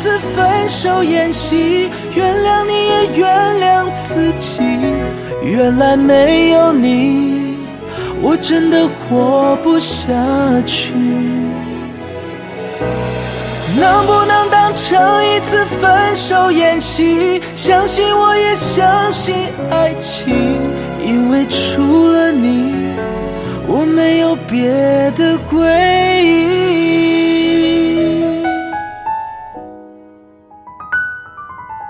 次分手演戏，原谅你也原谅自己。原来没有你，我真的活不下去。能不能当成一次分手演戏？相信我也相信爱情，因为除了你，我没有别的归依。